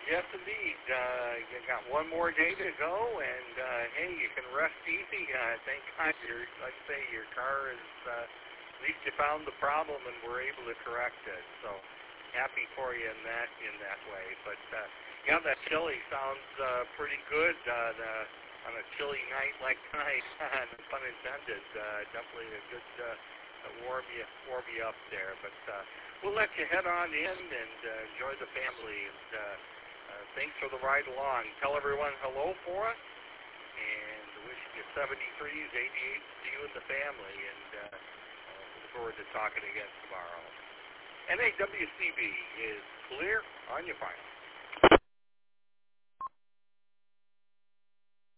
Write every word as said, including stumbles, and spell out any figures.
Yes, indeed. Uh, you got one more day to go, and uh, hey, you can rest easy. Uh, thank God, your, like I say, your car is. Uh, at least you found the problem and were able to correct it. So happy for you in that in that way. But uh, yeah, that chili sounds uh, pretty good on a, on a chilly night like tonight. Pun intended. Uh, definitely a good uh, warm you warm you up there. But uh, we'll let you head on in and uh, enjoy the family. And uh, uh, thanks for the ride along. Tell everyone hello for us. And wishing you seventy-threes, eighty-eights to you and the family. And uh, uh, look forward to talking again tomorrow. N A W C B is clear on your final.